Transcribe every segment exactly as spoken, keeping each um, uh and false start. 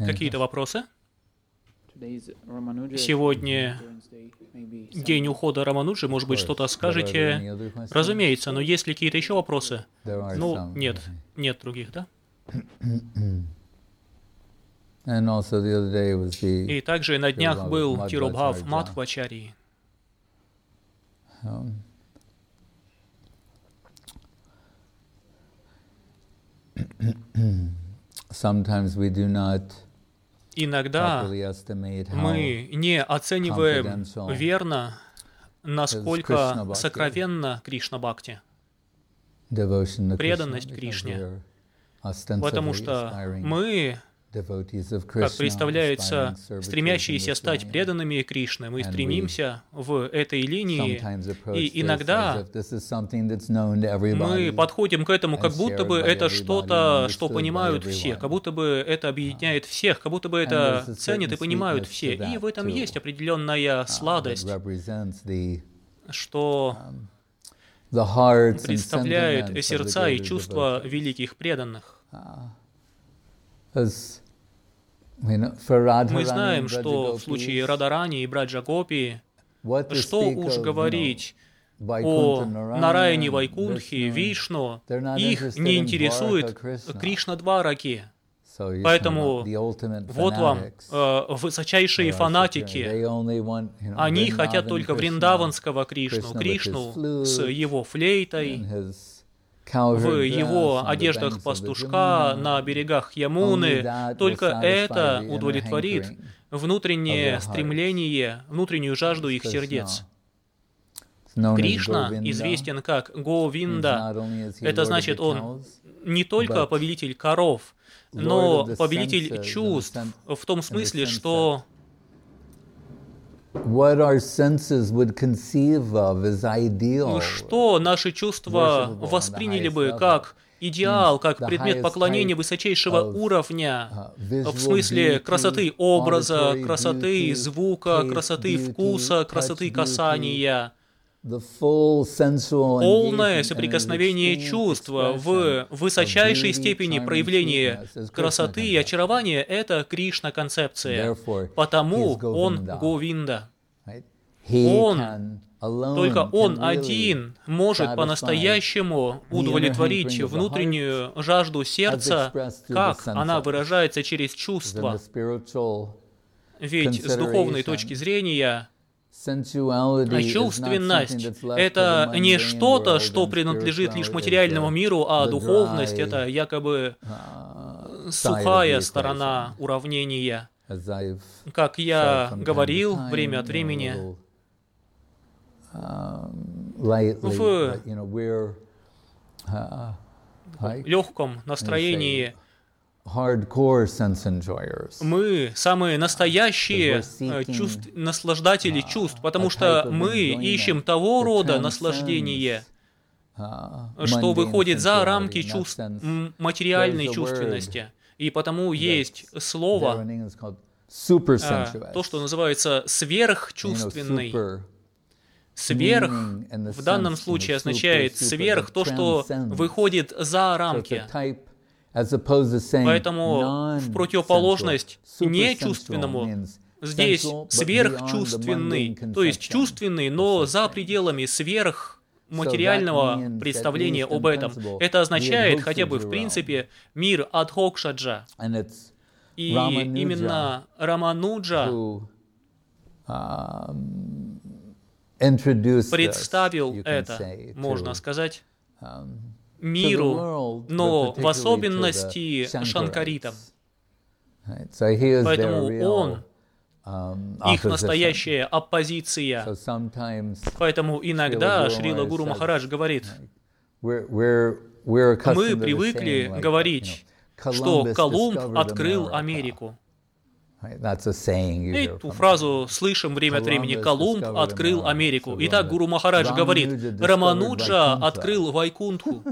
Какие-то вопросы? Сегодня день ухода Рамануджи, может быть, что-то скажете? Разумеется, но есть ли какие-то еще вопросы? Ну, нет, нет других, да? И также на днях был Тирубхав Мадхвачарьи. Иногда мы не оцениваем верно, насколько сокровенна Кришна-бхакти, преданность Кришне, потому что мы, как представляется, стремящиеся стать преданными Кришне, мы стремимся в этой линии, и иногда мы подходим к этому, как будто бы это что-то, что понимают все, как будто бы это объединяет всех, как будто бы это ценят и понимают все. И в этом есть определенная сладость, что представляет сердца и чувства великих преданных. Мы знаем, что в случае Радарани и Браджа-гопи, что уж говорить о Нараяне Вайкунтхе, Вишну, их не интересует Кришна-двараки. Поэтому вот вам э, высочайшие фанатики. Они хотят только вриндаванского Кришну, Кришну с его флейтой, в его одеждах пастушка на берегах Ямуны. Только это удовлетворит внутреннее стремление, внутреннюю жажду их сердец. Кришна известен как Говинда. Это значит, он не только повелитель коров, но повелитель чувств, в том смысле, что что наши чувства восприняли бы как идеал, как предмет поклонения высочайшего уровня, в смысле красоты образа, красоты звука, красоты вкуса, красоты касания. Полное соприкосновение чувства в высочайшей степени проявления красоты и очарования — это Кришна-концепция. Потому он Говинда. Он, только он один может по-настоящему удовлетворить внутреннюю жажду сердца, как она выражается через чувства. Ведь с духовной точки зрения чувственность — это не что-то, что принадлежит лишь материальному миру, а духовность — это якобы сухая сторона уравнения. Как я говорил время от времени, в легком настроении мы самые настоящие чувств, наслаждатели чувств, потому что мы ищем того рода наслаждение, что выходит за рамки чувств, материальной чувственности. И потому есть слово, то, что называется сверхчувственный. Сверх в данном случае означает сверх то, что выходит за рамки. Поэтому в противоположность нечувственному здесь сверхчувственный, то есть чувственный, но за пределами сверхматериального представления об этом. Это означает хотя бы в принципе мир Адхокшаджа. И именно Рамануджа представил это, можно сказать, миру, но в особенности шанкаритам. Поэтому он их настоящая оппозиция. Поэтому иногда Шрила Гуру Махарадж говорит, мы привыкли говорить, что Колумб открыл Америку. Эту фразу слышим время от времени. Колумб открыл Америку. Итак, Гуру Махарадж говорит, Рамануджа открыл Вайкунтху.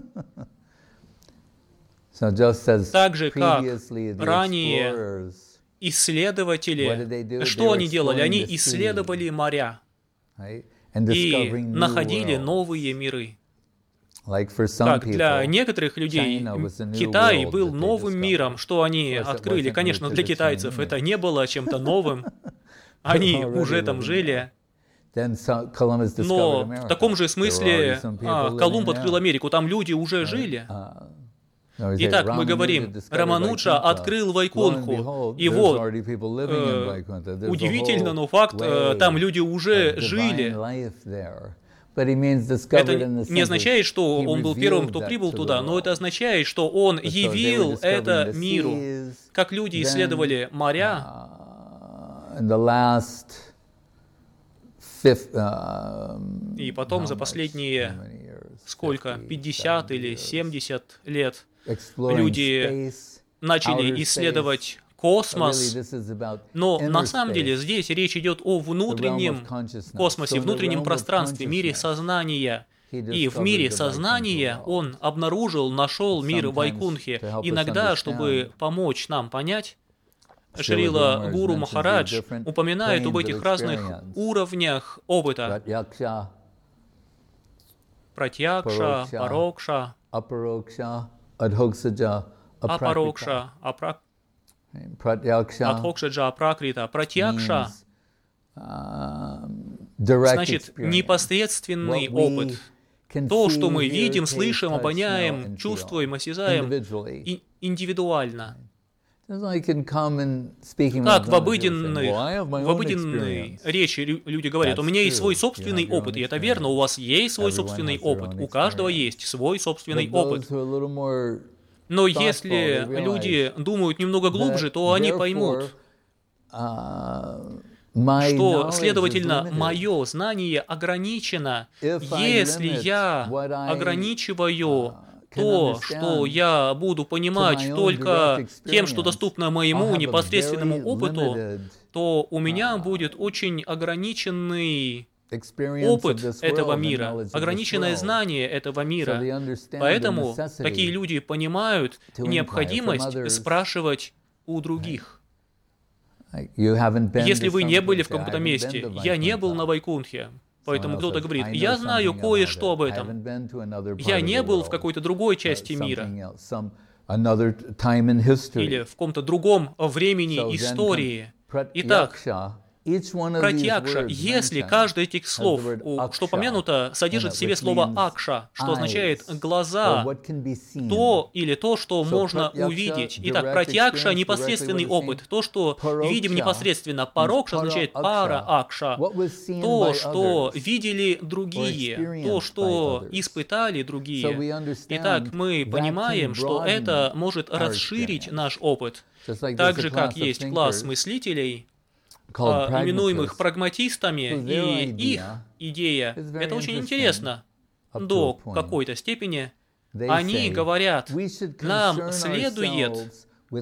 Так же, как ранее исследователи, что они делали? Они исследовали моря и находили новые миры. Как для некоторых людей Китай был новым миром, что они открыли. Конечно, для китайцев это не было чем-то новым. Они уже там жили. Но в таком же смысле а, Колумб открыл Америку, там люди уже жили. Итак, мы говорим, Рамануджа открыл Вайкунху, и вот, э, удивительно, но факт, э, там люди уже жили. Это не означает, что он был первым, кто прибыл туда, но это означает, что он явил это миру. Как люди исследовали моря, и потом за последние, сколько, пятьдесят или семьдесят лет люди начали исследовать космос, но на самом деле здесь речь идет о внутреннем космосе, внутреннем пространстве, мире сознания. И в мире сознания он обнаружил, нашел мир Вайкунхи. Иногда, чтобы помочь нам понять, Шрила Гуру Махарадж упоминает об этих разных уровнях опыта. Пратьякша, парокша, апарокша, апрак... адхокшаджа, апракрита. Пратьякша значит непосредственный опыт. То, что мы видим, слышим, обоняем, чувствуем, осязаем и индивидуально. Как в обыденной, в обыденной речи люди говорят, у меня есть свой собственный опыт, и это верно, у вас есть свой собственный опыт, у каждого есть свой собственный опыт. Но если люди думают немного глубже, то они поймут, что, следовательно, мое знание ограничено, если я ограничиваю то, что я буду понимать только тем, что доступно моему непосредственному опыту, то у меня будет очень ограниченный опыт этого мира, ограниченное знание этого мира. Поэтому такие люди понимают необходимость спрашивать у других. Если вы не были в каком-то месте, я не был на Вайкунхе, поэтому кто-то говорит, я знаю кое-что об этом. Я не был в какой-то другой части мира. Или в каком-то другом времени истории. Итак, Пратьякша, если каждый из этих слов, что упомянуто, содержит в себе слово акша, что означает глаза, то или то, что можно увидеть. Итак, пратьякша — непосредственный опыт, то, что видим непосредственно. Парокша означает пара акша, то, что видели другие, то, что испытали другие. Итак, мы понимаем, что это может расширить наш опыт. Так же, как есть класс мыслителей, именуемых прагматистами, и их идея, это очень интересно, до какой-то степени. Они говорят, нам следует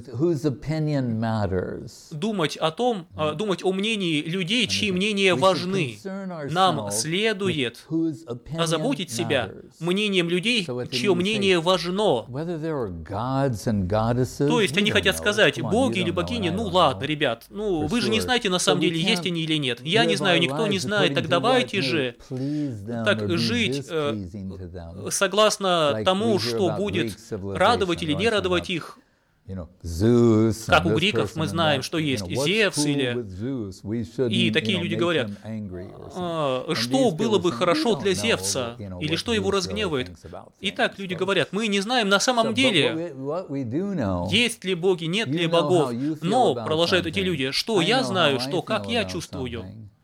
думать о том, думать о мнении людей, чьи мнения важны. Нам следует озаботить себя мнением людей, чье мнение важно. То есть они хотят сказать, боги или богини, ну ладно, ребят, ну вы же не знаете на самом деле, есть они или нет. Я не знаю, никто не знает, так давайте же так жить э, согласно тому, что будет радовать или не радовать их. Как у греков мы знаем, что есть Зевс, или... И такие люди говорят, а, что было бы хорошо для Зевса, или что его разгневает. И так люди говорят, мы не знаем на самом деле, есть ли боги, нет ли богов. Но, продолжают эти люди, что я знаю, что как я чувствую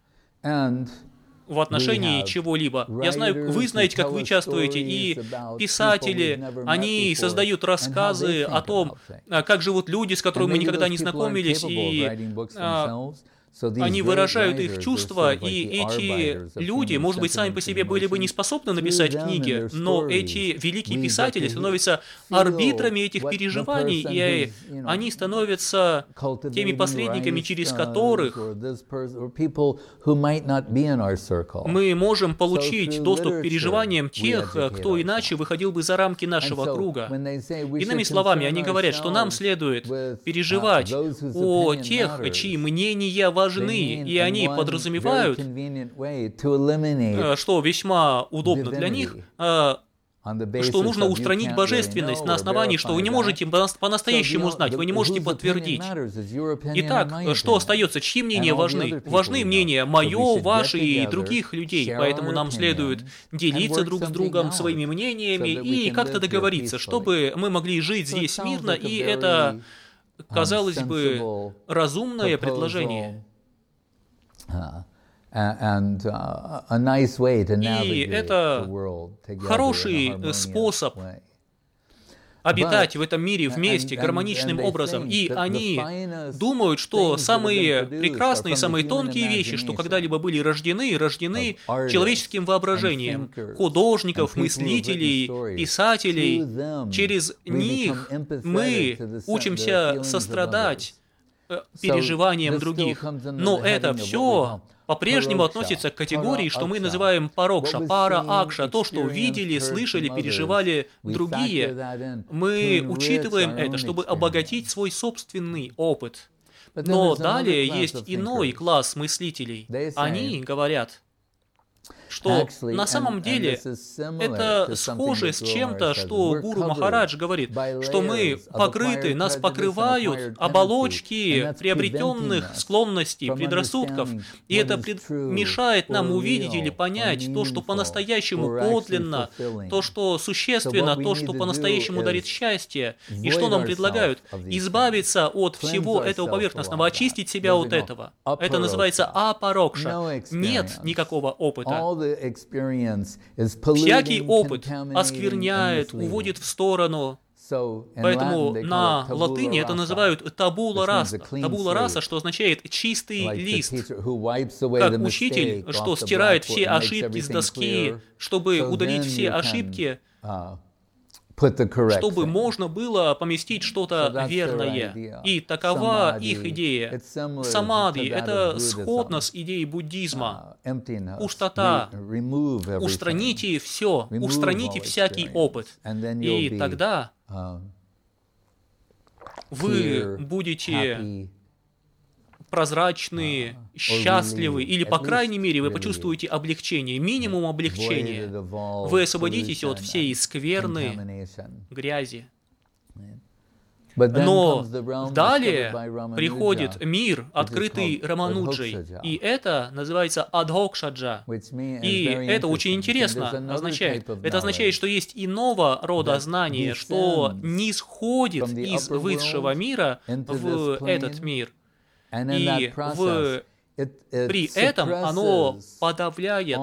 в отношении чего-либо. Я знаю, вы знаете, как вы чувствуете, и писатели, они создают рассказы о том, как живут люди, с которыми мы никогда не знакомились, и а, они выражают их чувства, и эти люди, может быть, сами по себе были бы не способны написать книги, но эти великие писатели становятся арбитрами этих переживаний, и они становятся теми посредниками, через которых мы можем получить доступ к переживаниям тех, кто иначе выходил бы за рамки нашего круга. Иными словами, они говорят, что нам следует переживать о тех, чьи мнения важны, и они подразумевают, что весьма удобно для них, что нужно устранить божественность на основании, что вы не можете по-настоящему знать, вы не можете подтвердить. Итак, что остается? Чьи мнения важны? Важны мнения мое, ваше и других людей, поэтому нам следует делиться друг с другом своими мнениями и как-то договориться, чтобы мы могли жить здесь мирно, и это, казалось бы, разумное предложение. И это хороший способ обитать в этом мире вместе, гармоничным образом. И они думают, что самые прекрасные, самые тонкие вещи, что когда-либо были рождены, рождены человеческим воображением. Художников, мыслителей, писателей. Через них мы учимся сострадать переживаниям других. Но это все по-прежнему относится к категории, что мы называем парокша, пара акша, то, что видели, слышали, переживали другие. Мы учитываем это, чтобы обогатить свой собственный опыт. Но далее есть иной класс мыслителей. Они говорят, что на самом деле это схоже с чем-то, что Гуру Махарадж говорит, что мы покрыты, нас покрывают оболочки приобретенных склонностей, предрассудков, и это пред... мешает нам увидеть или понять то, что по-настоящему подлинно, то, что существенно, то, что по-настоящему дарит счастье. И что нам предлагают? Избавиться от всего этого поверхностного, очистить себя от этого. Это называется апарокша. Нет никакого опыта. Всякий опыт оскверняет, уводит в сторону. Поэтому на латыни это называют табула раса. Табула раса, что означает чистый лист. Как учитель, что стирает все ошибки с доски, чтобы удалить все ошибки, чтобы можно было поместить что-то верное. И такова их идея. Самадхи — это сходно с идеей буддизма. Пустота. Устраните все, устраните всякий опыт. И тогда вы будете прозрачные, счастливые, или, по крайней мере, вы почувствуете облегчение, минимум облегчения. Вы освободитесь от всей скверны, грязи. Но далее приходит мир, открытый Рамануджей, и это называется адхокшаджа. И это очень интересно означает. Это означает, что есть иного рода знание, что нисходит из высшего мира в этот мир. И в, при этом оно подавляет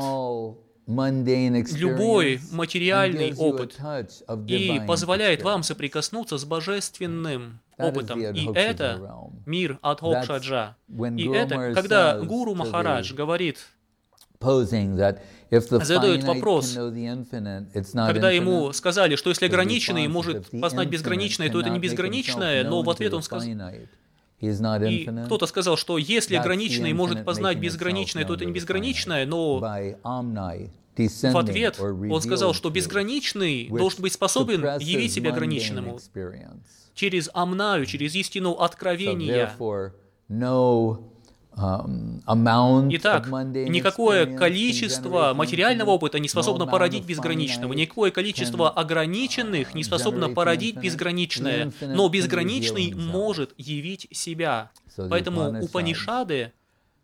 любой материальный опыт и позволяет вам соприкоснуться с божественным опытом. И это мир адхокшаджа. И это, когда Гуру Махарадж говорит, задает вопрос, когда ему сказали, что если ограниченный может познать безграничное, то это не безграничное, но в ответ он сказал... И кто-то сказал, что если ограниченный может познать безграничное, то это не безграничное, но в ответ он сказал, что безграничный должен быть способен явить себя ограниченному через амнаю, через истину откровения. Итак, никакое количество материального опыта не способно породить безграничного, никакое количество ограниченных не способно породить безграничное, но безграничный может явить себя. Поэтому Упанишады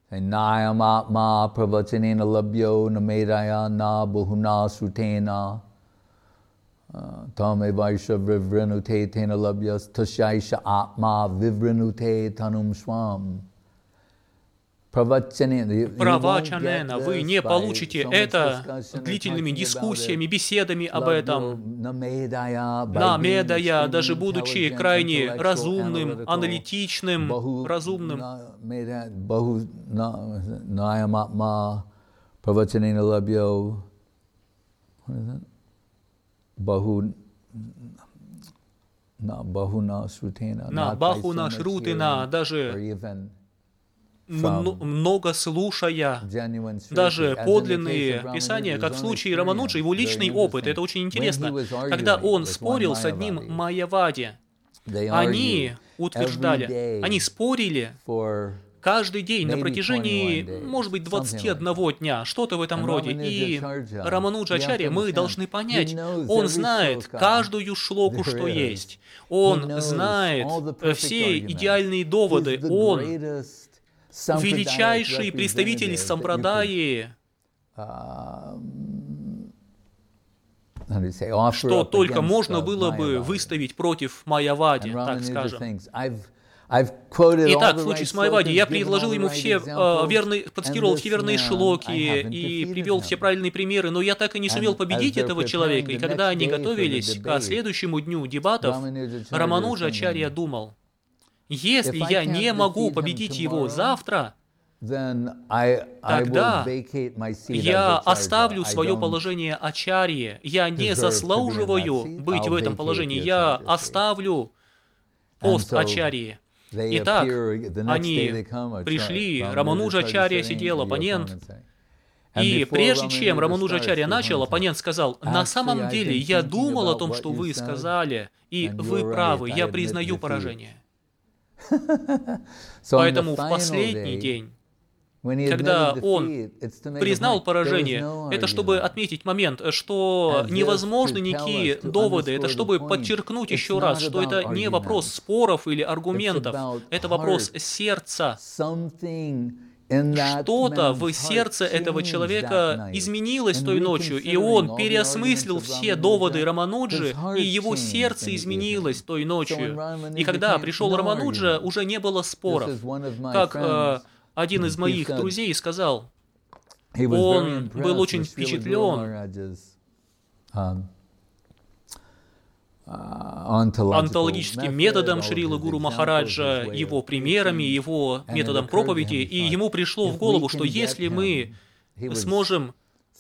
правачанена, вы не получите это длительными дискуссиями, беседами об этом. На Медая, даже будучи крайне разумным, аналитичным, разумным, на Бахуна Шрутина, даже много слушая, даже подлинные писания, как в случае Рамануджи, его личный опыт, это очень интересно. Когда он спорил с одним майявади, они утверждали, они спорили каждый день на протяжении, может быть, двадцати одного дня, что-то в этом роде. И Рамануджачарья, мы должны понять, он знает каждую шлоку, что есть. Он знает все идеальные доводы. Он величайший представитель сампрадаи, что только можно было бы выставить против майявади, так скажем. Итак, в случае с майявади я предложил ему все э, верные, процитировал все верные шлоки и привел все правильные примеры, но я так и не сумел победить этого человека. И когда они готовились к следующему дню дебатов, Рамануджачарья думал: если я не могу победить его завтра, тогда я оставлю свое положение ачарьи. Я не заслуживаю быть в этом положении. Я оставлю пост ачарьи. Итак, они пришли, Рамануджачарья сидел, оппонент. И прежде чем Рамануджачарья начал, оппонент сказал: на самом деле я думал о том, что вы сказали, и вы правы, я признаю поражение. Поэтому в последний день, когда он признал поражение, это чтобы отметить момент, что невозможны никакие доводы, это чтобы подчеркнуть еще раз, что это не вопрос споров или аргументов, это вопрос сердца. Что-то в сердце этого человека изменилось той ночью, и он переосмыслил все доводы Рамануджи, и его сердце изменилось той ночью. И когда пришел Рамануджа, уже не было споров. Как э, один из моих друзей сказал, он был очень впечатлен онтологическим методом Шрилы Гуру Махараджа, его примерами, его методом проповеди, и ему пришло в голову, что если мы сможем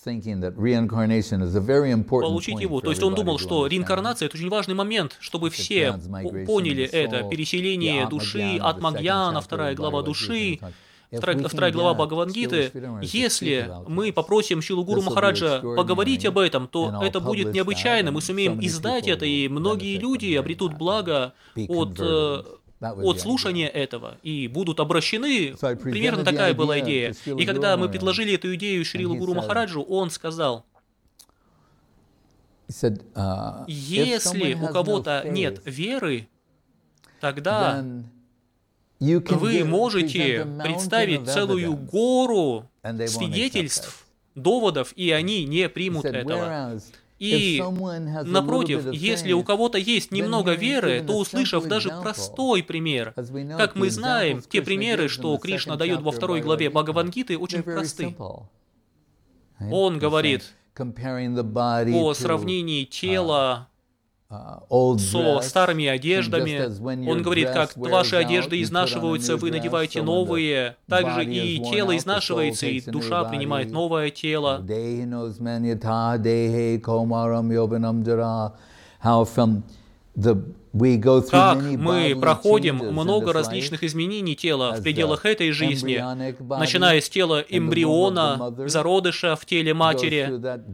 получить его, то есть он думал, что реинкарнация — это очень важный момент, чтобы все поняли это, переселение души, атмагьяна, вторая глава души, Вторая, вторая глава Бхагавад-гиты. Если мы попросим Шрилу Гуру Махараджа поговорить об этом, то это будет необычайно. Мы сумеем издать это, и многие люди обретут благо от, от слушания этого и будут обращены. Примерно такая была идея. И когда мы предложили эту идею Шрилу Гуру Махараджу, он сказал: если у кого-то нет веры, тогда вы можете представить целую гору свидетельств, доводов, и они не примут этого. И, напротив, если у кого-то есть немного веры, то, услышав даже простой пример, как мы знаем, те примеры, что Кришна дает во второй главе Бхагавад-гиты, очень просты. Он говорит о сравнении тела со старыми одеждами. Он говорит, как ваши одежды изнашиваются, вы надеваете новые, также и тело изнашивается, и душа принимает новое тело. Как мы проходим много различных изменений тела в пределах этой жизни, начиная с тела эмбриона, зародыша в теле матери,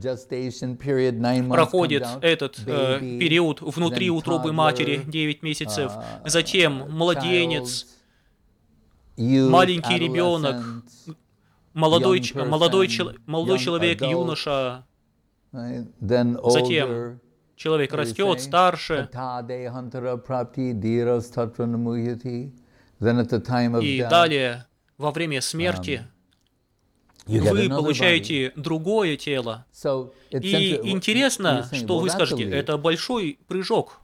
проходит этот э, период внутри утробы матери, девять месяцев, затем младенец, маленький ребенок, молодой, молодой, молодой человек, юноша, затем человек растет, старше, и далее, во время смерти, вы получаете другое тело. И интересно, что вы скажете, это большой прыжок.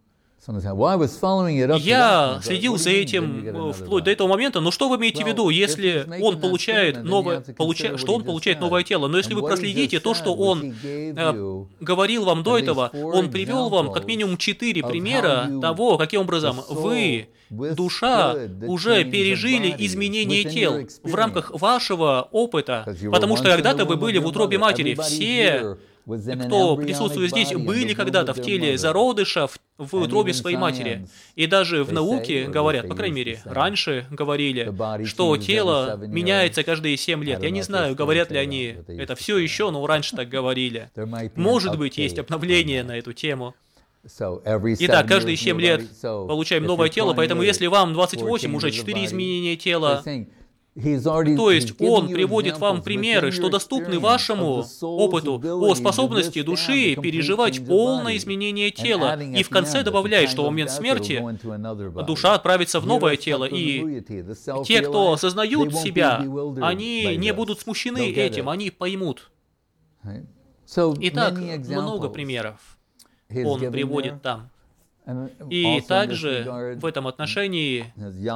Я следил за этим вплоть до этого момента, но что вы имеете в виду, если он получает новое, получа, что он получает новое тело? Но если вы проследите то, что он э, говорил вам до этого, он привел вам как минимум четыре примера того, каким образом вы, душа, уже пережили изменение тел в рамках вашего опыта, потому что когда-то вы были в утробе матери. Все, кто присутствует здесь, были когда-то в теле зародыша, в, в утробе своей матери. И даже в науке говорят, по крайней мере, раньше говорили, что тело меняется каждые семь лет. Я не знаю, говорят ли они это все еще, но раньше так говорили. Может быть, есть обновление на эту тему. Итак, каждые семь лет получаем новое тело, поэтому если вам двадцать восемь, уже четыре изменения тела. То есть он приводит вам примеры, что доступны вашему опыту о способности души переживать полное изменение тела. И в конце добавляет, что в момент смерти душа отправится в новое тело. И те, кто осознают себя, они не будут смущены этим, они поймут. Итак, много примеров он приводит там. И также в этом отношении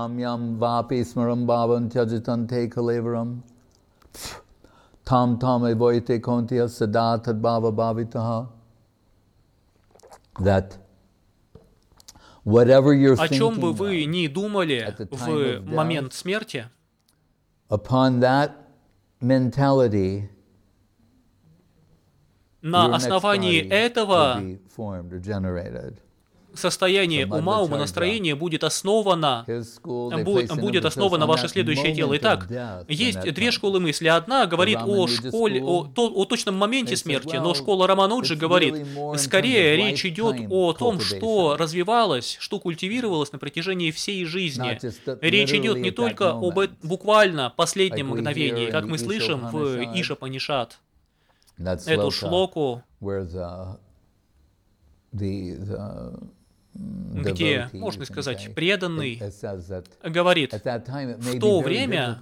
о чем бы вы ни думали в момент смерти, на основании этого состояние ума, умонастроения будет основано, будет основано ваше следующее тело. Итак, есть две школы мысли. Одна говорит о школе, о, о точном моменте смерти, но школа Рамануджи говорит, скорее речь идет о том, что развивалось, что культивировалось на протяжении всей жизни. Речь идет не только об буквально последнем мгновении, как мы слышим в Ишапанишат, эту шлоку, где, можно сказать, преданный говорит, в то время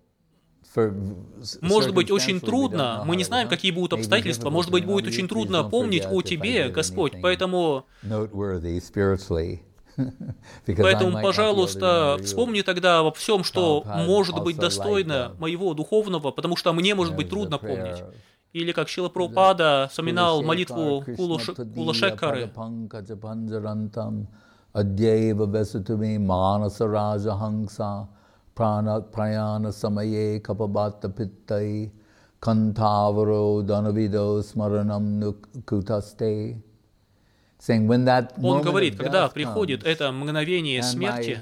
может быть очень трудно, мы не знаем, какие будут обстоятельства, может быть, будет очень трудно помнить о Тебе, Господь, поэтому, поэтому, пожалуйста, вспомни тогда обо всем, что может быть достойно моего духовного, потому что мне может быть трудно помнить. Или как Шрила Прабхупада вспоминал молитву Кулашекары. Он говорит, когда приходит это мгновение смерти,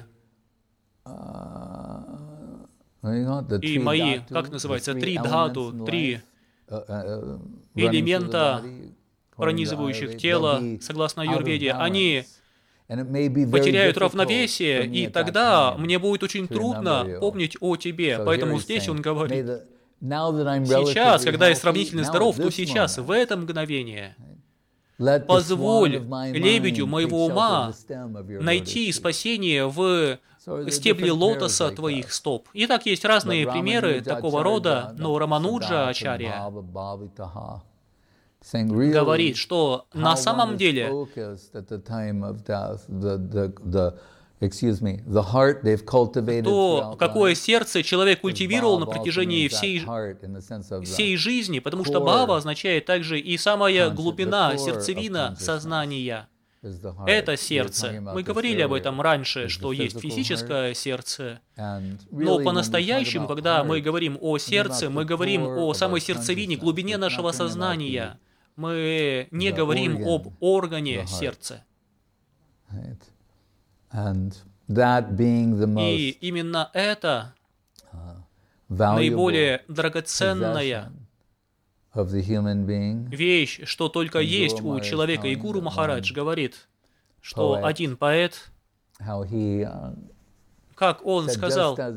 и мои, как называется, три дхату, три элемента, пронизывающих тело, согласно аюрведе, они потеряют равновесие, и тогда мне будет очень трудно помнить о Тебе. Поэтому здесь он говорит, сейчас, когда я сравнительно здоров, то сейчас, в это мгновение, позволь лебедю моего ума найти спасение в стебли лотоса твоих стоп. Итак, есть разные примеры такого рода, но Рамануджа Ачарья говорит, что на самом деле то, какое сердце человек культивировал на протяжении всей, всей жизни, потому что бхава означает также и самая глубина, сердцевина сознания. Это сердце. Мы говорили об этом раньше, что есть физическое сердце. Но по-настоящему, когда мы говорим о сердце, мы говорим о самой сердцевине, глубине нашего сознания. Мы не говорим об органе сердца. И именно это наиболее драгоценная вещь, что только есть у человека. И Гуру Махарадж говорит, что один поэт, как он сказал, как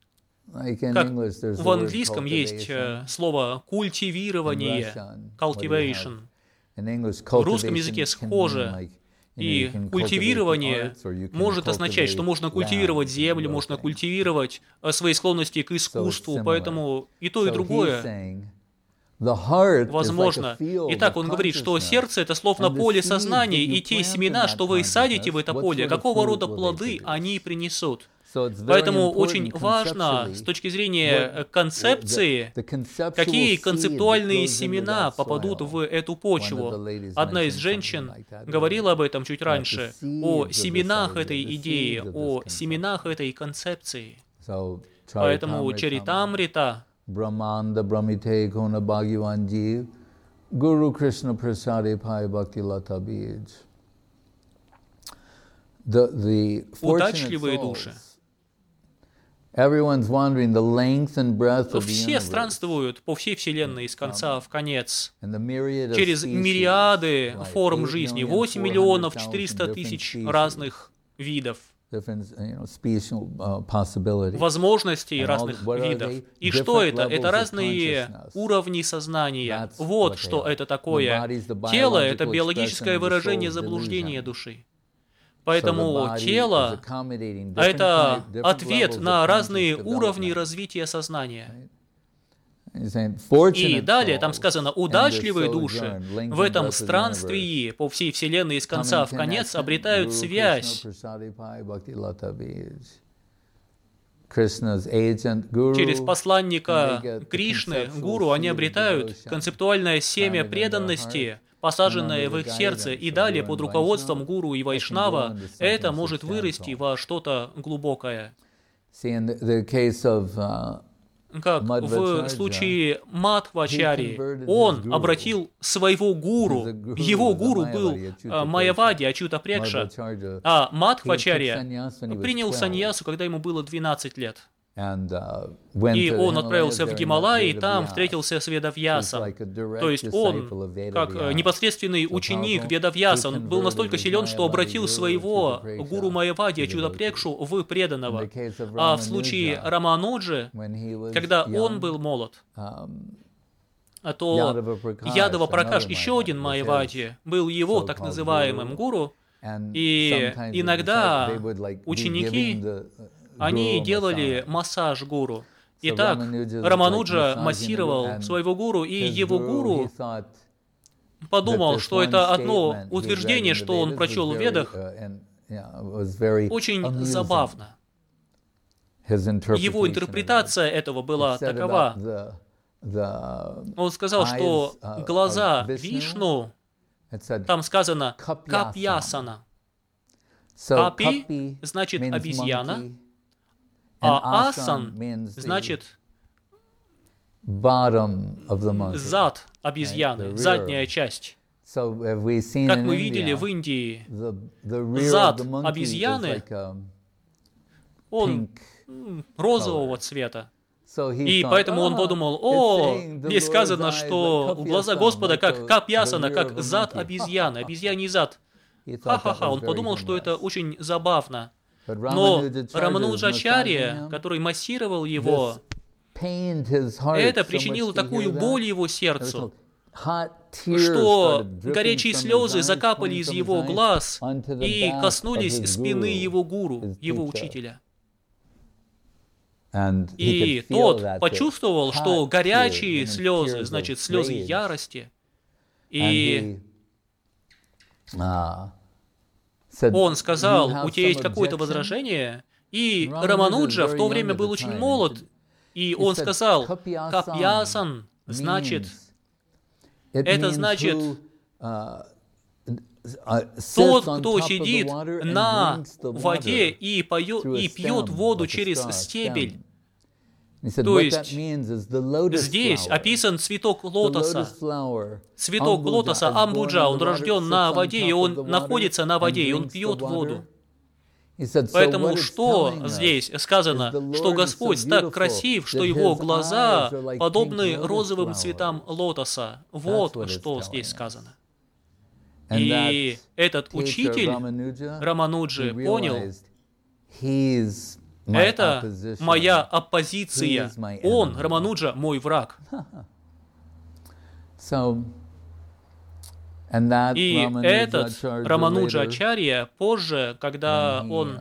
в английском есть слово «культивирование», «cultivation», в русском языке схоже. И культивирование может означать, что можно культивировать землю, можно культивировать свои склонности к искусству, поэтому и то, и другое возможно. Итак, он говорит, что сердце — это словно поле сознания, и те семена, что вы садите в это поле, какого рода плоды они принесут. Поэтому очень важно с точки зрения концепции, какие концептуальные семена попадут в эту почву. Одна из женщин говорила об этом чуть раньше, о семенах этой идеи, о семенах этой концепции. Поэтому Чаритамрита, Brahmanda Brahmite Guna Bhagavan Jeev Guru Krishna Prasade Pai Bhakti Lata Bij. Удачливые души Все странствуют по всей Вселенной из конца в конец через мириады форм жизни, восемь миллионов четыреста тысяч разных видов, возможностей разных видов. И что это? Это разные уровни сознания. Вот что это такое. Тело — это биологическое выражение заблуждения души. Поэтому тело — это ответ на разные уровни развития сознания. И далее там сказано, удачливые души в этом странствии по всей Вселенной из конца в конец обретают связь через посланника Кришны, гуру, они обретают концептуальное семя преданности, посаженное в их сердце, и далее под руководством гуру и вайшнава это может вырасти во что-то глубокое. Как в случае Мадхвачарьи, он обратил своего гуру, его гуру был Майявади, Ачюта Прекша, а Мадхвачарья принял саньясу, когда ему было двенадцать лет. И он отправился в Гималай, и там встретился с Ведавьясом. То есть он, как непосредственный ученик Ведавьяса, он был настолько силен, что обратил своего гуру Майявади, Ачюта Прекшу, в преданного. А в случае Рамануджи, когда он был молод, то Ядава Пракаш, еще один Майявади, был его так называемым гуру, и иногда ученики они делали массаж гуру. Итак, Рамануджа массировал своего гуру, и его гуру подумал, что это одно утверждение, что он прочел в Ведах, очень забавно. Его интерпретация этого была такова. Он сказал, что глаза Вишну, там сказано «капьясана». Капи значит обезьяна, а асан значит зад обезьяны, задняя часть. Как мы видели в Индии, зад обезьяны, он розового цвета. И поэтому он подумал, о, здесь сказано, что глаза Господа как капьясана, как зад обезьяны, обезьяний зад. Ха-ха-ха, он подумал, что это очень забавно. Но Рамануджачарья, который массировал его, это причинило такую боль его сердцу, что горячие слезы закапали из его глаз и коснулись спины его гуру, его учителя. И тот почувствовал, что горячие слезы, значит, слезы ярости, и он сказал, у тебя есть какое-то возражение? И Рамануджа в то время был очень молод, и он сказал, капьясан, значит, это значит, тот, кто сидит на воде и, поет, и пьет воду через стебель. То есть здесь описан цветок лотоса. Цветок лотоса Амбуджа, он рожден на воде, и он находится на воде, и он пьет воду. Поэтому что здесь сказано? Что Господь так красив, что его глаза подобны розовым цветам лотоса. Вот что здесь сказано. И этот учитель Рамануджи понял, это моя оппозиция. Он, Рамануджа, мой враг. И этот Рамануджачарья позже, когда он...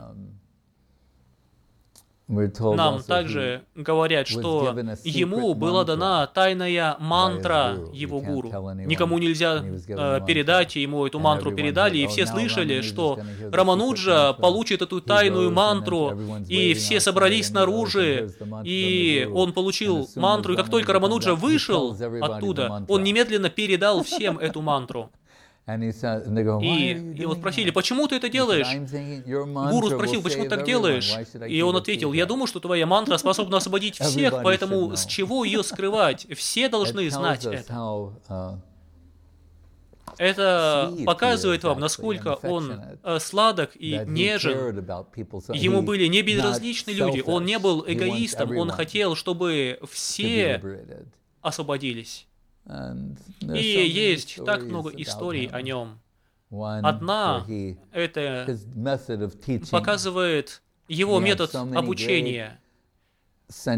Нам также говорят, что ему была дана тайная мантра его гуру. Никому нельзя э, передать, ему эту мантру передали, и все слышали, что Рамануджа получит эту тайную мантру, и все собрались снаружи, и он получил мантру, и как только Рамануджа вышел оттуда, он немедленно передал всем эту мантру. И его спросили, почему ты это делаешь? Гуру спросил, почему ты так делаешь? И он ответил, я думаю, что твоя мантра способна освободить всех, поэтому с чего ее скрывать? Все должны знать это. Это показывает вам, насколько он сладок и нежен. Ему были не безразличны люди, он не был эгоистом, он хотел, чтобы все освободились. И есть так много историй о нем. Одна — это показывает его метод обучения. У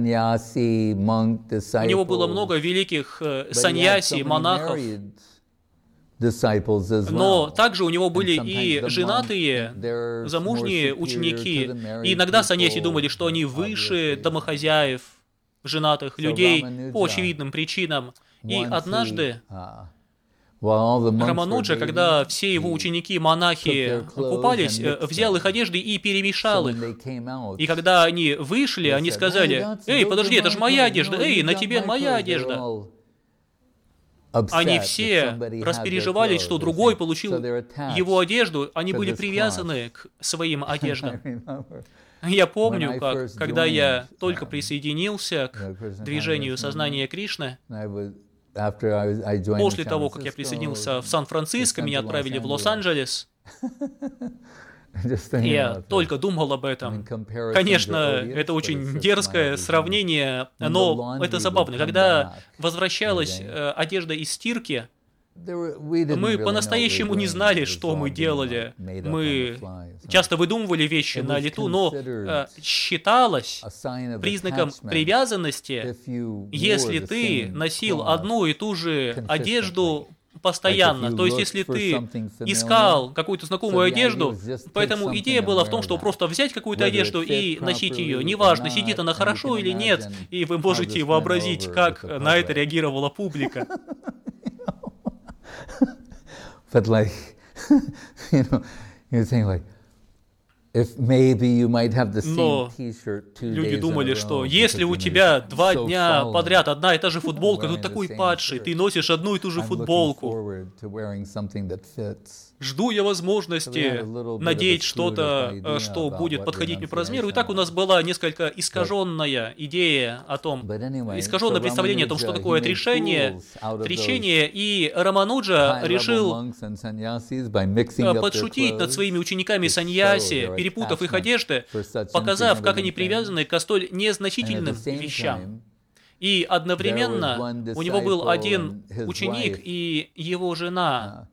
него было много великих саньяси, монахов, но также у него были и женатые, замужние ученики. И иногда саньяси думали, что они выше домохозяев, женатых людей, по очевидным причинам. И однажды Рамануджа, когда все его ученики-монахи купались, взял их одежды и перемешал их. И когда они вышли, они сказали: «Эй, подожди, это же моя одежда! Эй, на тебе моя одежда!» Они все распереживались, что другой получил его одежду, они были привязаны к своим одеждам. Я помню, как, когда я только присоединился к движению сознания Кришны, после того, как я присоединился в Сан-Франциско, меня отправили в Лос-Анджелес. Я только думал об этом. Конечно, это очень дерзкое сравнение, но это забавно. Когда возвращалась одежда из стирки, мы по-настоящему не знали, что мы делали. Мы часто выдумывали вещи на лету, но э, считалось признаком привязанности, если ты носил одну и ту же одежду постоянно. То есть, если ты искал какую-то знакомую одежду, поэтому идея была в том, что просто взять какую-то одежду и носить ее. Неважно, сидит она хорошо или нет, и вы можете вообразить, как на это реагировала публика. But like, you know, you're saying like, if maybe you might have the same t-shirt two days in a row. Люди думали, что если у тебя два дня подряд одна и та же футболка, ты такой падший, ты носишь одну и ту же футболку. Жду я возможности надеть что-то, что будет подходить мне по размеру. И так у нас была несколько искаженная идея о том, искаженное представление о том, что такое отречение, отречение, и Рамануджа решил подшутить над своими учениками саньяси, перепутав их одежды, показав, как они привязаны ко столь незначительным вещам. И одновременно у него был один ученик и его жена.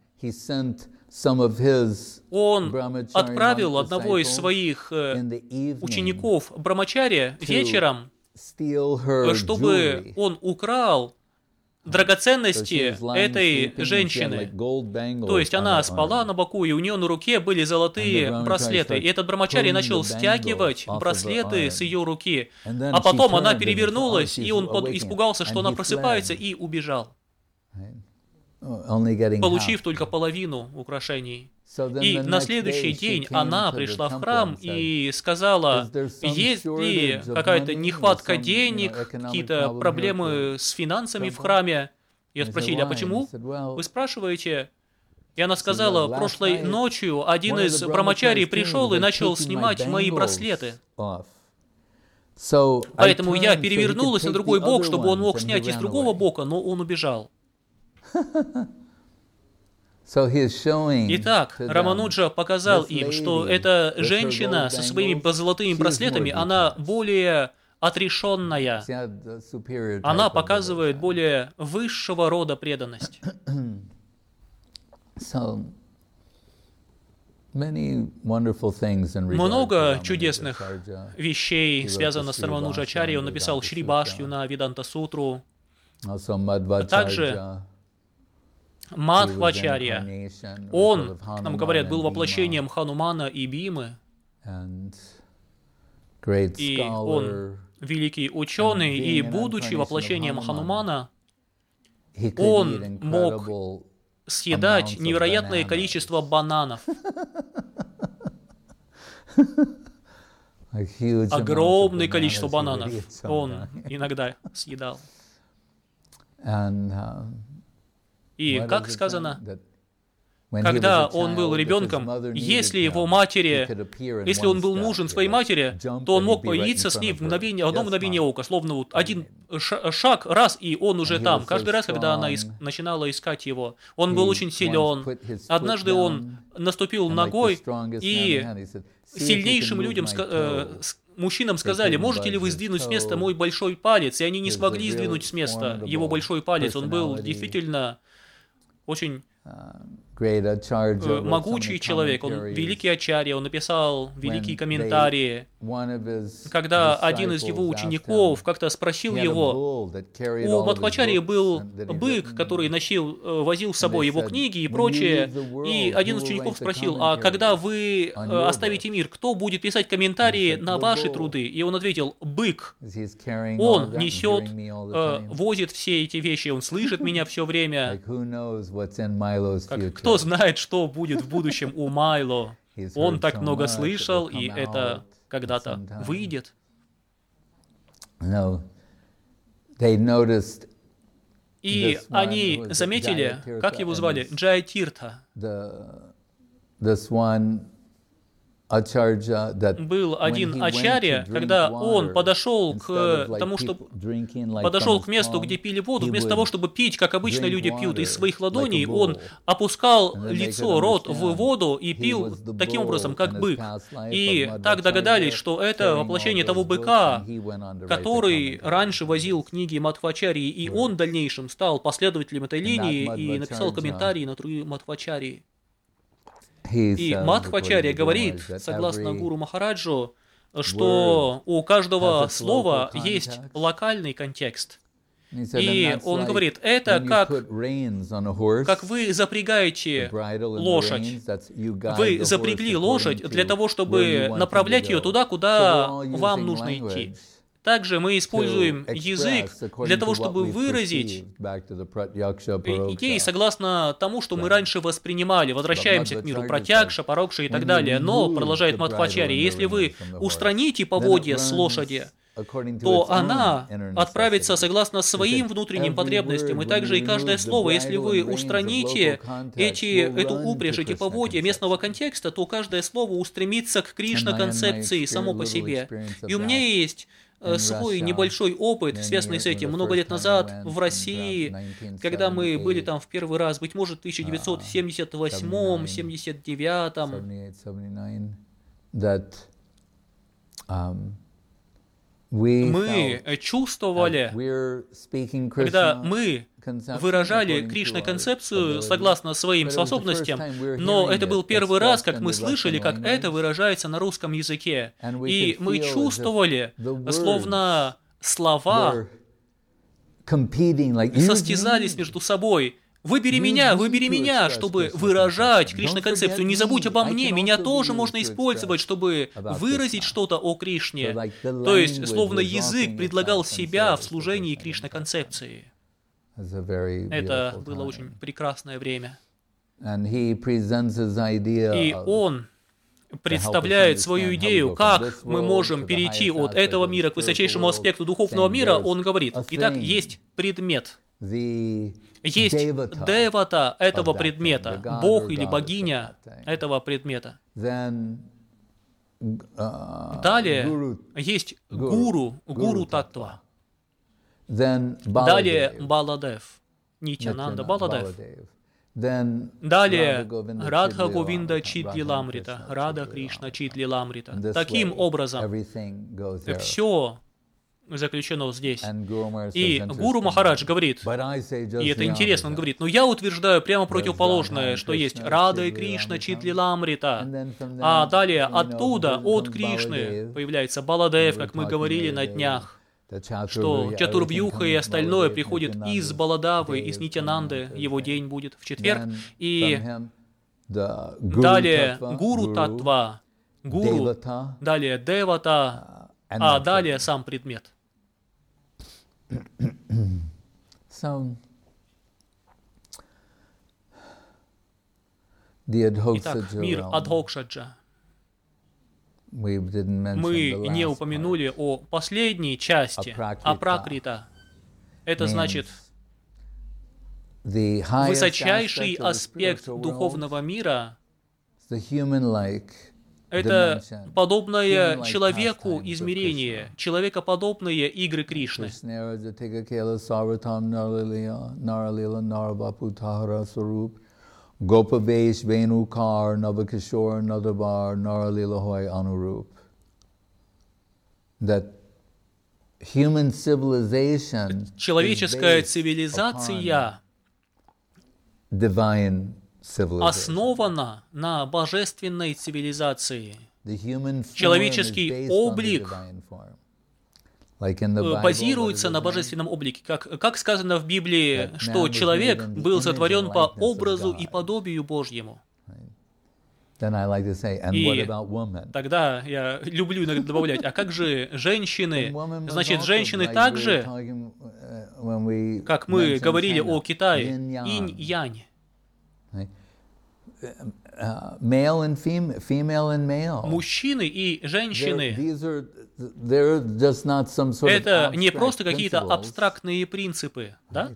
Он отправил одного из своих учеников Брамачари вечером, чтобы он украл драгоценности этой женщины. То есть она спала на боку, и у нее на руке были золотые браслеты. И этот Брамачари начал стягивать браслеты с ее руки. А потом она перевернулась, и он испугался, что она просыпается, и убежал, получив только половину украшений. И на следующий день она пришла в храм и сказала: есть ли какая-то нехватка денег, какие-то проблемы с финансами в храме? Ее спросили: а почему вы спрашиваете? И она сказала: прошлой ночью один из брамачари пришел и начал снимать мои браслеты. Поэтому я перевернулась на другой бок, чтобы он мог снять и с другого бока, но он убежал. Итак, Рамануджа показал им, что эта женщина со своими золотыми браслетами, она более отрешенная. Она показывает более высшего рода преданность. Много чудесных вещей связано с Рамануджачарьей. Он написал Шри Башью на Веданта Сутру. Также Мадхвачарья, он, как нам говорят, был воплощением Ханумана и Бимы, и он великий ученый, и будучи воплощением Ханумана, он мог съедать невероятное количество бананов. Огромное количество бананов он иногда съедал. И, как сказано, Когда он был ребенком, если его матери, если он был нужен своей матери, то он мог появиться с ней в мгновение, одно мгновение ока, словно вот один шаг, раз, и он уже там. Каждый раз, когда она иск, начинала искать его, он был очень силен. Однажды он наступил ногой, и сильнейшим людям, э, мужчинам сказали: можете ли вы сдвинуть с места мой большой палец? И они не смогли сдвинуть с места его большой палец. Он был действительно очень могучий человек, он великий ачарья, он написал великие комментарии. Когда один из его учеников как-то спросил его, у Мадхвачарьи был бык, который носил, возил с собой его книги и прочее, и один из учеников спросил: а когда вы оставите мир, кто будет писать комментарии на ваши труды? И он ответил: бык. Он несет, возит все эти вещи, он слышит меня все время. Как, кто знает, что будет в будущем у Майло? Он так много слышал, и это когда-то выйдет. И они заметили, как его звали, Джаятиртха. Был один ачарья, когда он подошел к тому, что подошел к месту, где пили воду, вместо того, чтобы пить, как обычно люди пьют из своих ладоней, он опускал лицо, рот в воду и пил таким образом, как бык. И так догадались, что это воплощение того быка, который раньше возил книги Мадхвачарьи, и он в дальнейшем стал последователем этой линии и написал комментарии на труды Мадхвачарьи. И Мадхвачарья говорит, согласно Гуру Махараджу, что у каждого слова есть локальный контекст. И он говорит, это как, как вы запрягаете лошадь. Вы запрягли лошадь для того, чтобы направлять ее туда, куда вам нужно идти. Также мы используем язык для того, чтобы выразить идеи согласно тому, что мы раньше воспринимали. Возвращаемся к миру пратьякша, парокша и так далее. Но, продолжает Мадхвачарья, если вы устраните поводья с лошади, то она отправится согласно своим внутренним потребностям. И также и каждое слово, если вы устраните эти, эту упряжь, эти поводья местного контекста, то каждое слово устремится к Кришна-концепции само по себе. И у меня есть свой небольшой опыт, связанный с этим. Много лет назад в России, когда мы были там в первый раз, быть может, в тысяча девятьсот семьдесят восьмом — семьдесят девятом, мы чувствовали, когда мы выражали Кришна-концепцию согласно своим способностям, но это был первый раз, как мы слышали, как это выражается на русском языке. И мы чувствовали, словно слова состязались между собой. Выбери меня, выбери меня, чтобы выражать Кришна-концепцию. Не забудь обо мне, меня тоже можно использовать, чтобы выразить что-то о Кришне. То есть, словно язык предлагал себя в служении Кришна-концепции. Это было очень прекрасное время. И он представляет свою идею, как мы можем перейти от этого мира к высочайшему аспекту духовного мира. Он говорит, итак, есть предмет. Есть девата этого предмета, бог или богиня этого предмета. Далее есть гуру, гуру таттва. Далее Баладев, Нитьянанда Баладев. Далее Радха Говинда Чит Лиламрита, Рада Кришна Чит Лиламрита. Таким образом, все заключено здесь. И Гуру Махарадж говорит, и это интересно, он говорит, но я утверждаю прямо противоположное, что есть Рада и Кришна Чит Лиламрита, а далее оттуда, от Кришны, появляется Баладев, как мы говорили на днях, что Чатурвьюха и остальное приходит из Баладавы, из Нитьянанды, его день будет в четверг, и далее Гуру Таттва, Гуру, далее Девата, а далее сам предмет. Итак, мир Адхокшаджа. Мы не упомянули о последней части, Апракрита. Это значит высочайший аспект духовного мира — это подобное человеку измерение, человекоподобные игры Кришны. Человеческая цивилизация основана на божественной цивилизации. Человеческий облик базируется на божественном облике. Как, как сказано в Библии, что человек был сотворен по образу и подобию Божьему. И тогда я люблю иногда добавлять, а как же женщины? Значит, женщины также, как мы говорили о Китае, инь-янь. Мужчины и женщины — это не просто какие-то абстрактные принципы, да?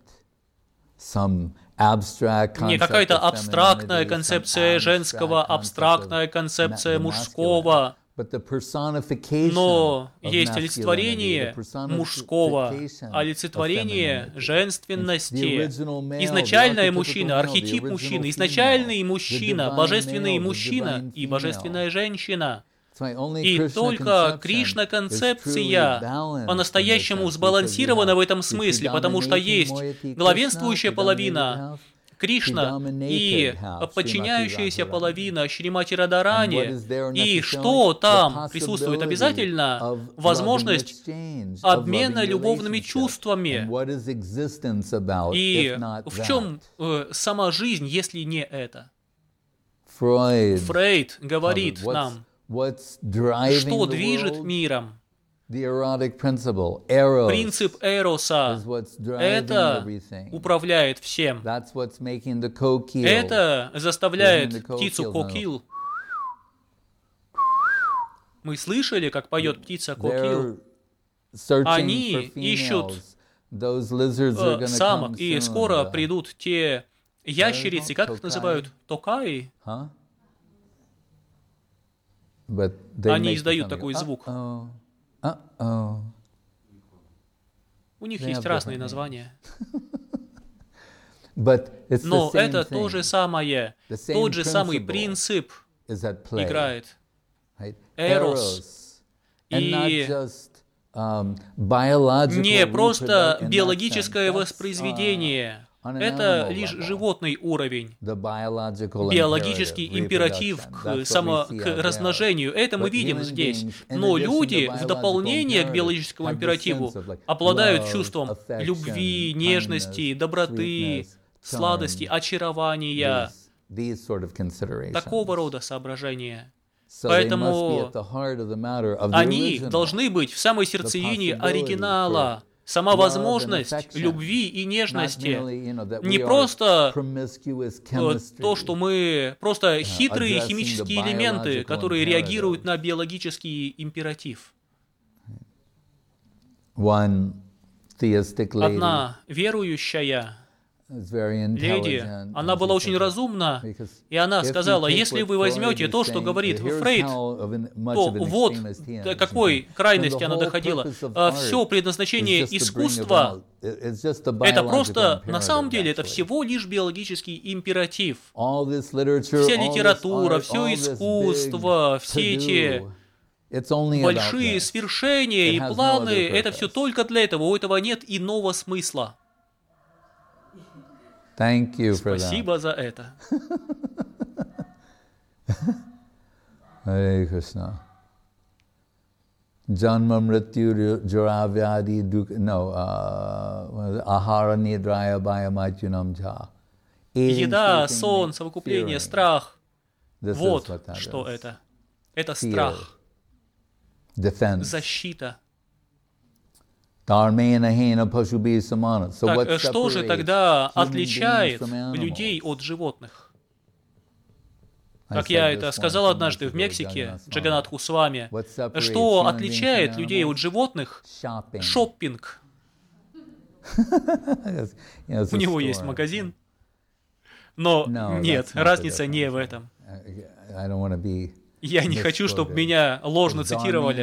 Не какая-то абстрактная концепция женского, абстрактная концепция мужского, но есть олицетворение мужского, олицетворение женственности, изначальная мужчина, архетип мужчины, изначальный мужчина, божественный мужчина и божественная женщина. И только Кришна-концепция по-настоящему сбалансирована в этом смысле, потому что есть главенствующая половина Кришна и подчиняющаяся половина Шримати Радарани. И что там присутствует обязательно? Возможность обмена любовными чувствами. И в чем э, сама жизнь, если не это? Фрейд говорит нам, что движет миром. Принцип Эроса — это управляет всем. Это заставляет птицу кокил. Мы слышали, как поет птица кокил. Они ищут э, самок, и скоро придут те ящерицы, как их называют? Токаи? Они издают такой звук. Uh-oh. У них есть разные названия. Но это то же самое, тот же самый принцип играет. Эрос. И не просто биологическое воспроизведение. Это лишь животный уровень, биологический императив к, само, к размножению. Это мы видим здесь. Но люди, в дополнение к биологическому императиву, обладают чувством любви, нежности, доброты, сладости, очарования, такого рода соображения. Поэтому они должны быть в самой сердцевине оригинала. Сама возможность любви и нежности, не просто то, что мы просто хитрые химические элементы, которые реагируют на биологический императив. Одна верующая леди, она была очень разумна, и она сказала, если вы возьмете то, что говорит Фрейд, то вот до какой крайности она доходила. Все предназначение искусства — это просто, на самом деле, это всего лишь биологический императив. Вся литература, все искусство, все эти большие свершения и планы — это все только для этого, у этого нет иного смысла. Thank you for Спасибо that. За это. Харе Кришна. Janma mrityu jara vyadi dukha. No. Ahara nidraya bhayamayunam cha. Еда, сон, совокупление, страх. Вот что это. Это страх. Защита. Так что же тогда отличает людей от животных? Как я это сказал однажды в Мексике, Джаганатху с вами, что отличает людей от животных? Шоппинг. У него есть магазин. Но нет, разница не в этом. Я не хочу, чтобы меня ложно цитировали.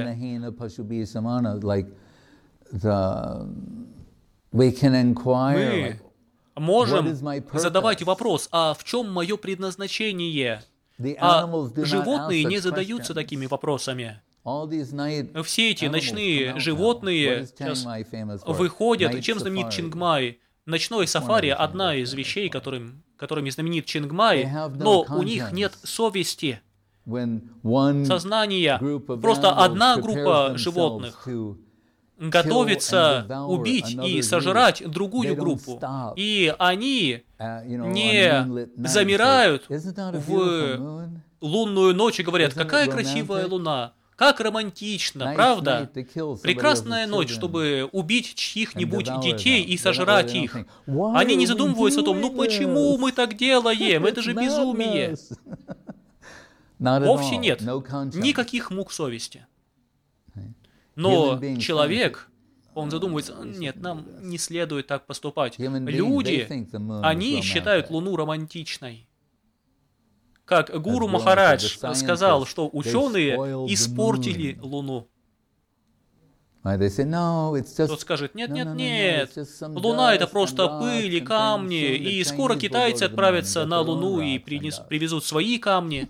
Мы можем задавать вопрос, а в чем мое предназначение? А животные не задаются такими вопросами. Все эти ночные животные сейчас выходят. Чем знаменит Чингмай? Ночной сафари – одна из вещей, которым, которыми знаменит Чингмай, но у них нет совести, сознания. Просто одна группа животных готовится убить и сожрать другую группу. И они не замирают в лунную ночь и говорят: какая красивая луна, как романтично, правда? Прекрасная ночь, чтобы убить чьих-нибудь детей и сожрать их. Они не задумываются о том, ну почему мы так делаем, это же безумие. Вовсе нет, никаких мук совести. Но человек, он задумывается: нет, нам не следует так поступать. Люди, они считают Луну романтичной. Как Гуру Махарадж сказал, что ученые испортили Луну. Тот скажет: нет, нет, нет, Луна это просто пыль и камни, и скоро китайцы отправятся на Луну и принес, привезут свои камни.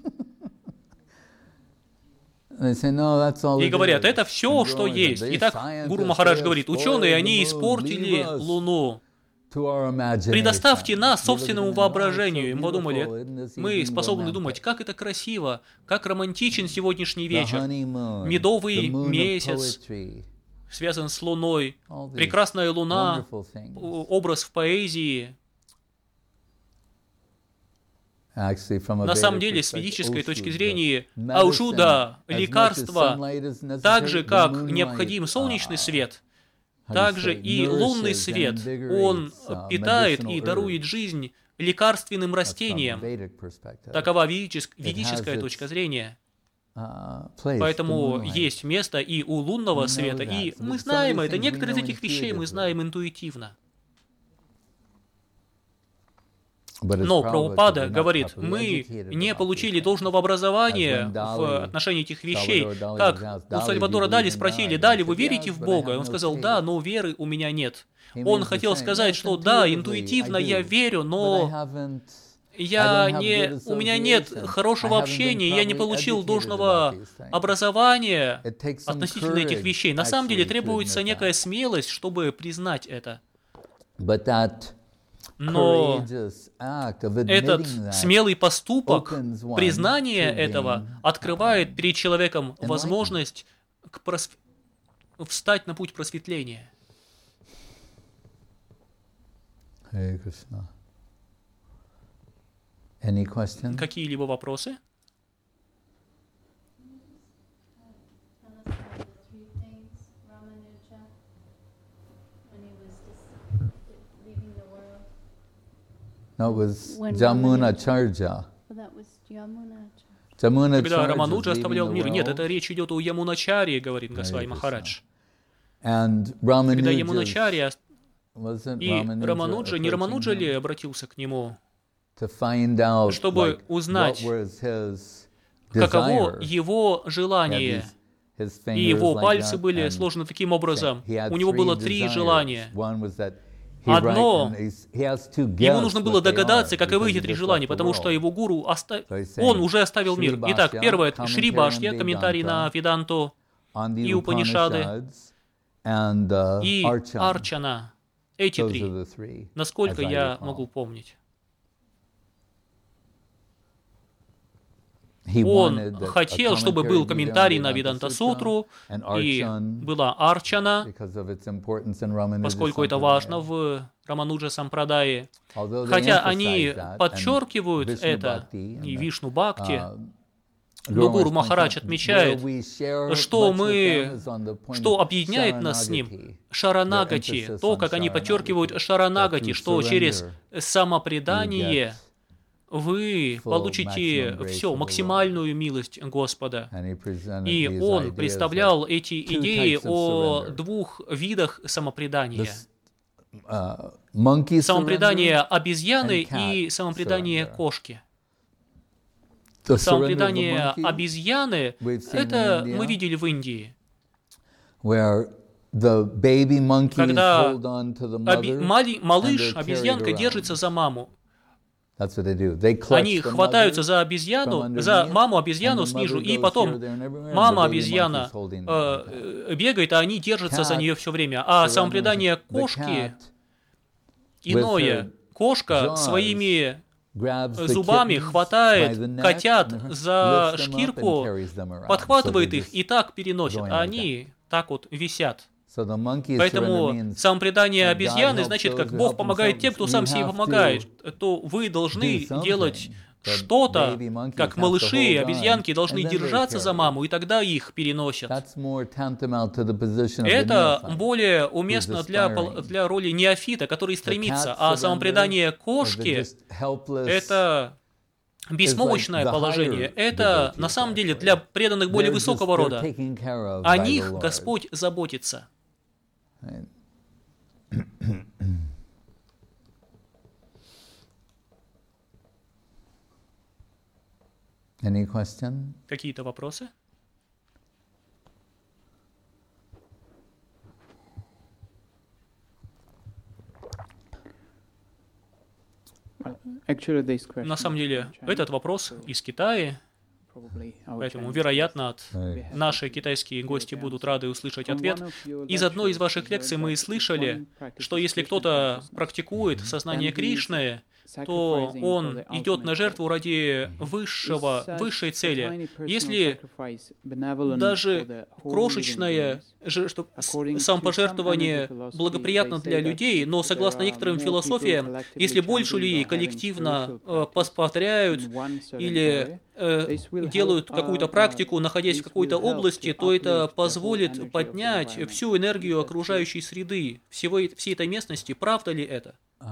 И говорят: это все, что есть. Итак, Гуру Махарадж говорит: ученые, они испортили Луну. Предоставьте нас собственному воображению. И мы подумали, мы способны думать, как это красиво, как романтичен сегодняшний вечер. Медовый месяц связан с Луной, прекрасная Луна, образ в поэзии. На самом деле, с ведической точки зрения, аушуда, лекарство, так же, как необходим солнечный свет, также и лунный свет, он питает и дарует жизнь лекарственным растениям. Такова ведическая точка зрения. Поэтому есть место и у лунного света, и мы знаем это. Некоторые из этих вещей мы знаем интуитивно. Но Прабхупада говорит: мы не получили должного образования в отношении этих вещей. Как у Сальвадора Дали спросили: Дали, вы верите в Бога? И он сказал: да, но веры у меня нет. Он хотел сказать, что да, интуитивно я верю, но я не, у меня нет хорошего общения, я не получил должного образования относительно этих вещей. На самом деле требуется некая смелость, чтобы признать это. Но этот смелый поступок, признание этого, открывает перед человеком возможность к просв... встать на путь просветления. Какие-либо вопросы? No, it was Jamunacharya. Когда Рамануджа оставлял мир. Нет, это речь идет о Ямуначарье, говорит Госвами Махарадж. Когда Ямуначарья и Рамануджа, не Рамануджа ли обратился к нему, чтобы узнать, каково его желание. И его пальцы были сложены таким образом. У него было три желания. Одно, ему нужно было догадаться, каковы эти три желания, потому что его гуру, оста... он уже оставил мир. Итак, первое — это Шри Бхашья, комментарий на Веданту и Упанишады, и Арчана. Эти три, насколько я могу помнить. Он хотел, чтобы был комментарий на Веданта-сутру, и была Арчана, поскольку это важно в Рамануджа Сампрадае. Хотя они подчеркивают это, и Вишну Бхакти, но Гуру Махарадж отмечает, что мы, что объединяет нас с ним, шаранагати, то, как они подчеркивают шаранагати, что через самопредание вы получите все, максимальную милость Господа. И он представлял эти идеи о двух видах самопредания. самопредание обезьяны и самопредание кошки. Самопредание обезьяны — это мы видели в Индии, когда оби- мали- малыш, обезьянка держится за маму. Они хватаются за обезьяну, за маму-обезьяну снизу, и потом мама-обезьяна э, бегает, а они держатся за нее все время. А самопредание кошки иное. Кошка своими зубами хватает котят за шкирку, подхватывает их и так переносит, а они так вот висят. Поэтому самопредание обезьяны значит, как Бог помогает тем, кто сам себе помогает, то вы должны делать что-то, как малыши, обезьянки должны держаться за маму, и тогда их переносят. Это более уместно для, для роли неофита, который стремится, а самопредание кошки — это беспомощное положение. Это на самом деле для преданных более высокого рода. О них Господь заботится. Any question? Какие-то вопросы? На самом деле, этот вопрос из Китая, поэтому, вероятно, от наши китайские гости будут рады услышать ответ. Из одной из ваших лекций мы слышали, что если кто-то практикует сознание Кришны, то он идет на жертву ради высшего, высшей цели. Если даже крошечное самопожертвование благоприятно для людей, но согласно некоторым философиям, если больше людей коллективно э, повторяют или э, делают какую-то практику, находясь в какой-то области, то это позволит поднять всю энергию окружающей среды, всего, всей этой местности. Правда ли это?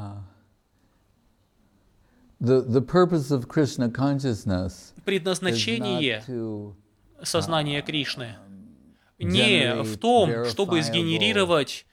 The, the purpose of Krishna consciousness Предназначение сознания Кришны не в том, чтобы сгенерировать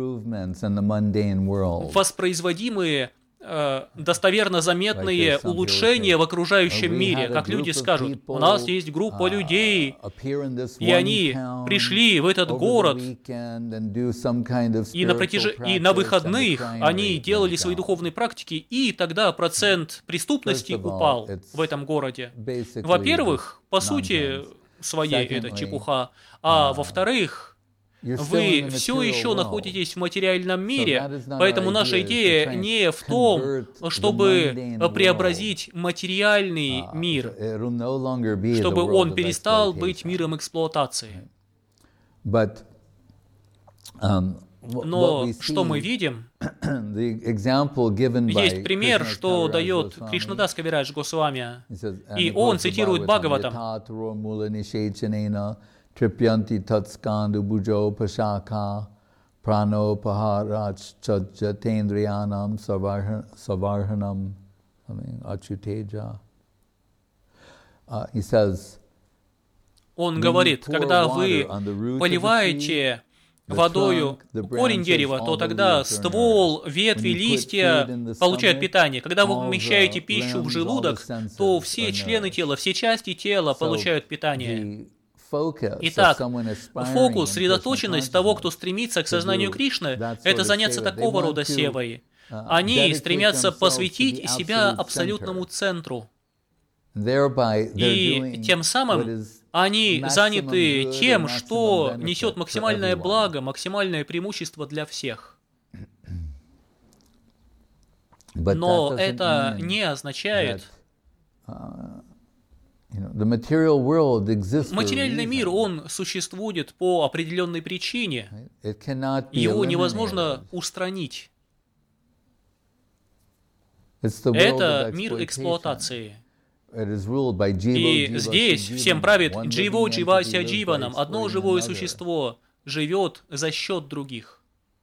воспроизводимые, э, достоверно заметные улучшения в окружающем мире. Как люди скажут, у нас есть группа людей, и они пришли в этот город, и на, протяж... и на выходных они делали свои духовные практики, и тогда процент преступности упал в этом городе. Во-первых, по сути своей это чепуха, а во-вторых, вы все еще находитесь в материальном мире, поэтому наша идея не в том, чтобы преобразить материальный мир, чтобы он перестал быть миром эксплуатации. Но что мы видим? Есть пример, что дает Кришнадас Кавирадж Госвами, и он цитирует Бхагаватам. Трипьянти татсканду буджо пашака прано пахарач чаджатендриянам саварханам ачутеджа. Он говорит, когда вы поливаете водою корень дерева, то тогда ствол, ветви, листья получают питание. Когда вы помещаете пищу в желудок, то все члены тела, все части тела получают питание. Итак, фокус, сосредоточенность того, кто стремится к сознанию Кришны, это заняться такого рода севой. Они стремятся посвятить себя абсолютному центру. И тем самым они заняты тем, что несет максимальное благо, максимальное преимущество для всех. Но это не означает... Материальный мир, он существует по определенной причине. Его невозможно устранить. Это мир эксплуатации. И здесь всем правит Дживо Дживася Дживанам. Одно живое существо живет за счет других.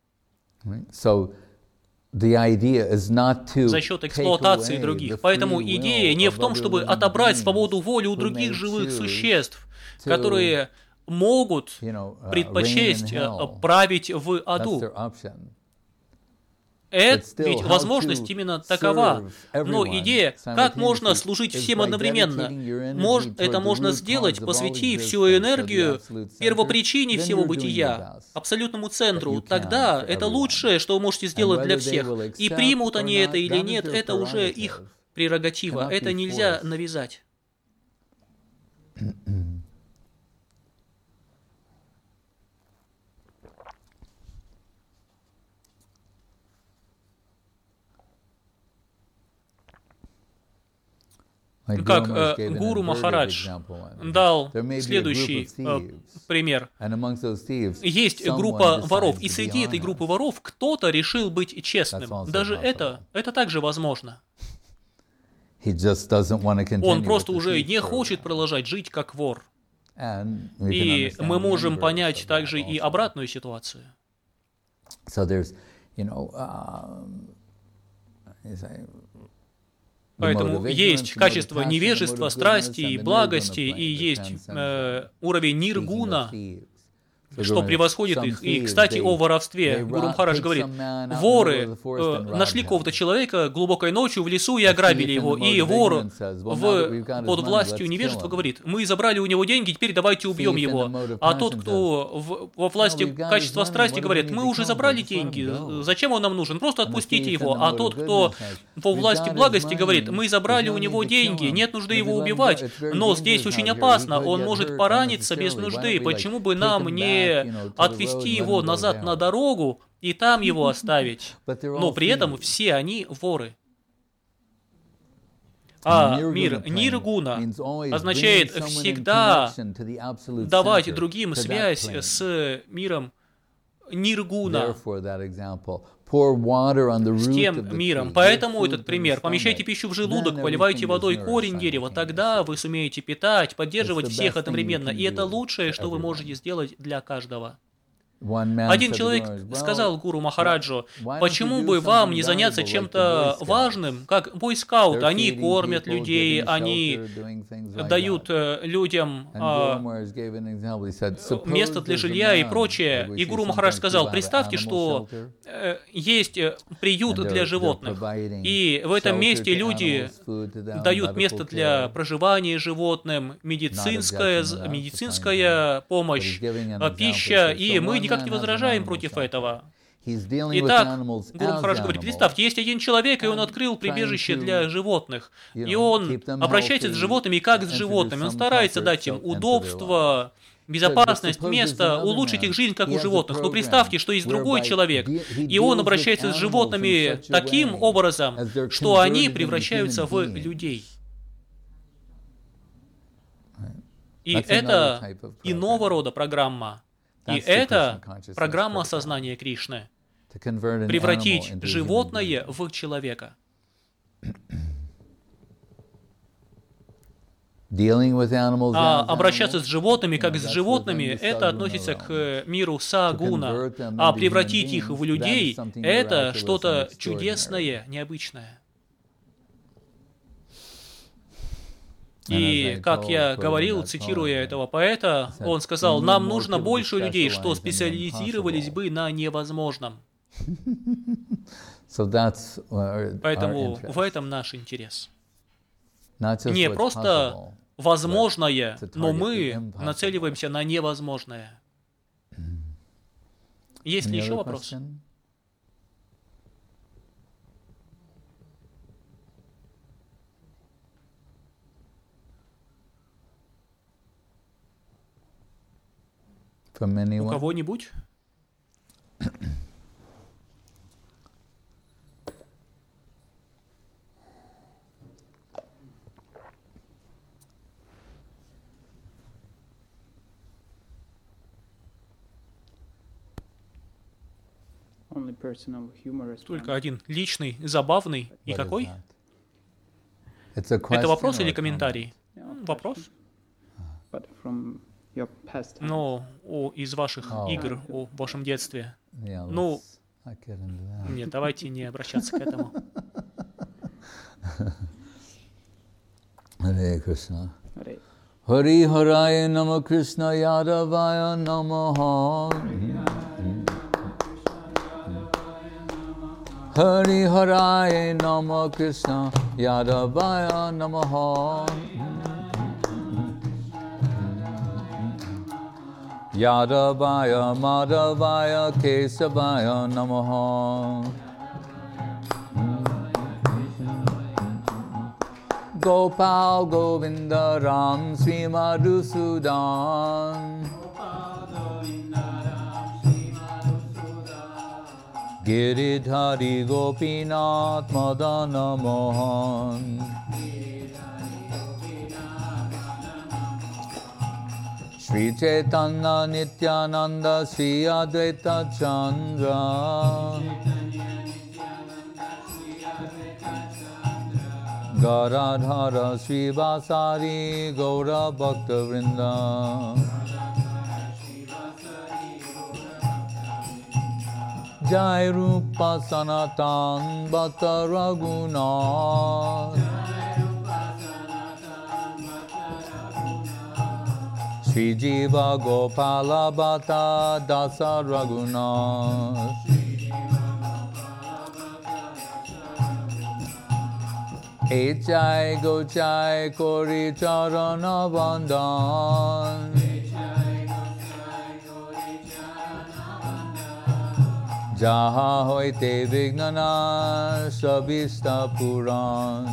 За счет эксплуатации других. Поэтому идея не в том, чтобы отобрать свободу воли у других живых существ, которые могут предпочесть править в аду. Это ведь возможность именно такова. Но идея, как можно служить всем одновременно, может, это можно сделать, посвятив всю энергию первопричине всего бытия, абсолютному центру. Тогда это лучшее, что вы можете сделать для всех. И примут они это или нет, это уже их прерогатива. Это нельзя навязать. Как э, Гуру Махарадж дал следующий э, пример. Есть группа воров, и среди этой группы воров кто-то решил быть честным. Даже это, это также возможно. Он просто уже не хочет продолжать жить как вор. И мы можем понять также и обратную ситуацию. Поэтому есть качество невежества, страсти и благости, и есть э, уровень ниргуна, что превосходит их. И, кстати, о воровстве. Гуру Махарадж говорит, воры э, нашли какого-то человека глубокой ночью в лесу и ограбили его. И вор в, под властью невежества говорит, мы забрали у него деньги, теперь давайте убьем его. А тот, кто в, во власти качества страсти, говорит, мы уже забрали деньги, зачем он нам нужен? Просто отпустите его. А тот, кто во власти благости, говорит, мы забрали у него деньги, нет нужды его убивать, но здесь очень опасно, он может пораниться без нужды, почему бы нам не отвести его назад на дорогу и там его оставить. Но при этом все они воры. А мир ниргуна означает всегда давать другим связь с миром ниргуна, с тем миром. Поэтому этот пример. Помещайте пищу в желудок, поливайте водой корень дерева, тогда вы сумеете питать, поддерживать всех одновременно. И это лучшее, что вы можете сделать для каждого. Один человек сказал Гуру Махараджу, почему бы вам не заняться чем-то важным, как бойскауты. Они кормят людей, они дают людям а, место для жилья и прочее. И Гуру Махарадж сказал, представьте, что э, есть приют для животных, и в этом месте люди дают место для проживания животным, медицинская, медицинская помощь, пища, и мы не никак не возражаем против этого. Итак, Гуру Махарадж говорит, представьте, есть один человек, и он открыл прибежище для животных, и он обращается с животными как с животными, он старается дать им удобство, безопасность, место, улучшить их жизнь, как у животных. Но представьте, что есть другой человек, и он обращается с животными таким образом, что они превращаются в людей. И это иного рода программа. И это программа сознания Кришны. Превратить животное в человека. А обращаться с животными, как с животными, это относится к миру сагуна. А превратить их в людей, это что-то чудесное, необычное. И, как я говорил, цитируя этого поэта, он сказал, нам нужно больше людей, что специализировались бы на невозможном. Поэтому в этом наш интерес. Не просто возможное, но мы нацеливаемся на невозможное. Есть ли еще вопросы? У кого-нибудь? Только один личный, забавный. И какой? Это вопрос или комментарий? Вопрос. Но о, из ваших oh. игр, о вашем детстве. Yeah, ну, нет, давайте не обращаться к этому. Харе Кришна. Хари Харая Нама Кришна Ядавая Намаха. Hari Haraya Nama Krishna Yadavaya Namaha Yadavaya Madhavaya Kesavaya Namaha Gopal Govinda Ram Sri Madhusudan Giridhari Gopinath Madana Mohan Sri Chaitanya Nityananda Sri Advaita Chandra Garadhara Sri Vasari Gaura Bhakta Vrinda Jai Rupa Sanatan Bhatta Raghunath Sri Jiva Gopala Bhatta Dasa Raghunath Echai Gochai Kori Charana Bandhan Jaha hoite vignana sabista puran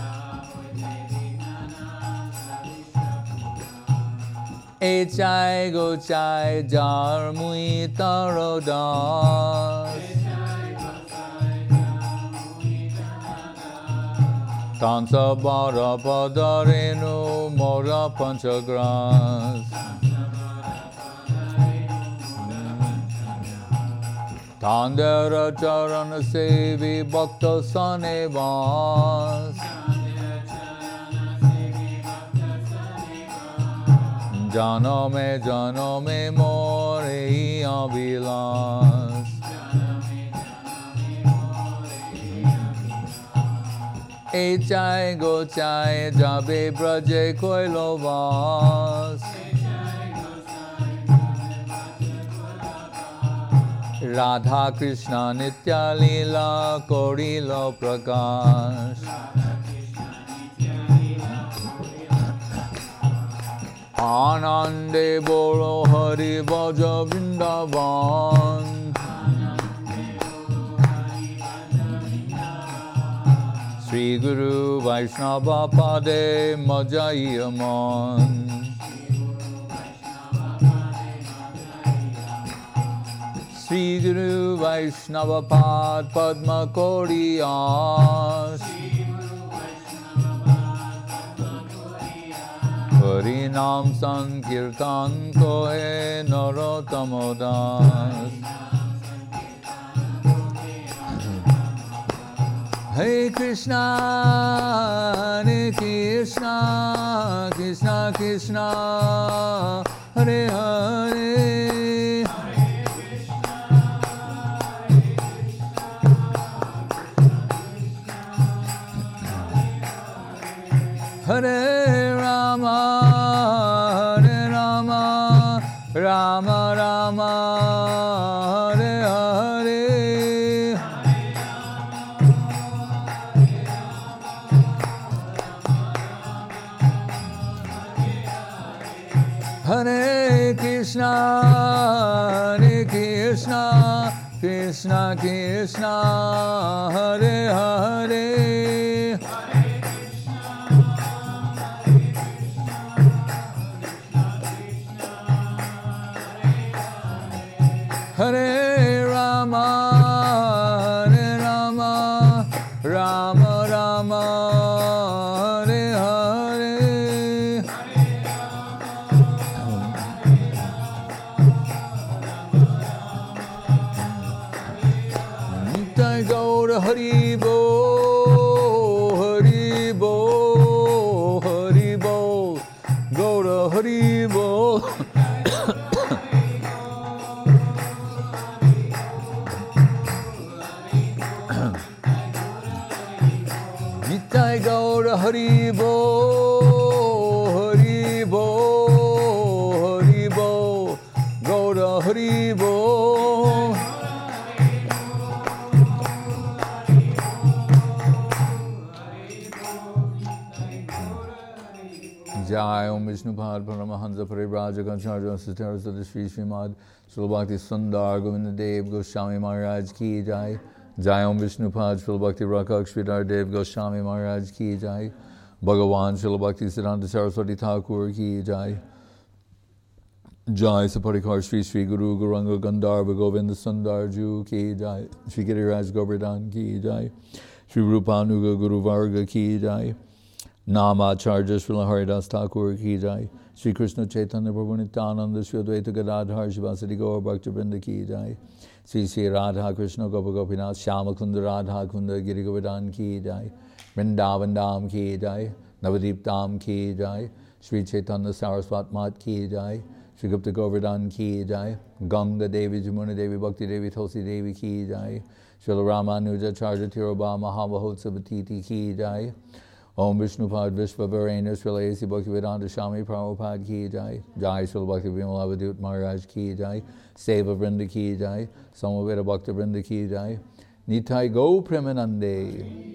Echai gochai jar mui tarodas Tansa bara padarenu mora panchagras Tandera charana sevi bhakta sanevas Janame janame more abhilas Echai gochai jabe braje koilovas Radha Krishna Nitya Leela Korilo Prakash Anande Bolo Hari Bhaja Vrindavan Sri Guru Vaishnava Pade Majayaman Sri Guru Vaishnava Pad Padma Koriyas Harinam Sankirtan Kohe Narotamodas Hare Krishna Hare Krishna Krishna Krishna Hare Hare Hare Rama, Hare Rama, Rama Rama, Hare Hare. Hare Krishna, Hare Krishna, Krishna Krishna, Hare Hare. Hare Rama, Hare Rama, Rama Rama, Hare Hare. Nitai Gaura Hari Bo, Hari Bo, Hari Bo, Gaura Hari Bo. Nitai Gaura Hari Bo, Hari Bo, Hari Bo, Gaura Hari Bo. Jai Om Vishnupad Paramahansa Parivrajaka Acharya Sataraswati Sri Srimad Srila Bhakti Sundar Govinda Dev Goswami Maharaj Ki Jai. Jai Om Vishnupad Srila Bhakti Rakak Sridhar Dev Goswami Maharaj Ki Jai. Bhagavan Srila Bhakti Siddhanta Saraswati Thakur Ki Jai. Jai Saparikar Sri Sri Guru Guranga Gandharva Govinda Sundar Ju Ki Jai. Sri Giriraj Govardhan Ki Jai. Sri Rupanuga Guru Varga Ki Jai. Namacharya Srila Haridas Thakur Ki Jai. Sri Krishna Chaitanya Prabhu Nityananda Sri Advaita Gadadhar Shivasati Gaur Bhakta Vrinda Ki Jai. Sri Sri Radha Krishna Gopa Gopinath Shyama Kunda Radha Kunda Giri Govardhan Ki Jai. Vrindavan Dham Ki Jai. Navadip Dham Ki Jai. Sri Chaitanya Saraswat Mat Ki Jai. Sri Gupta Govardhan Ki Jai. Ganga Devi Jamuna Devi Bhakti Devi Tulsi Devi Ki Jai. Srila Ramanuja Charja Tirobha Mahavahotsavati Ki Jai. Om Vishnupad Vishvavarena Srila A C Bhaktivedanta Swami Prabhupada Ki Jai. Jai Srila Bhakti Vimalavadut Maharaj Ki Jai. Seva Vrinda Ki Jai. Samaveda Bhakta Vrinda Ki Jai. Nitai Go Premanande.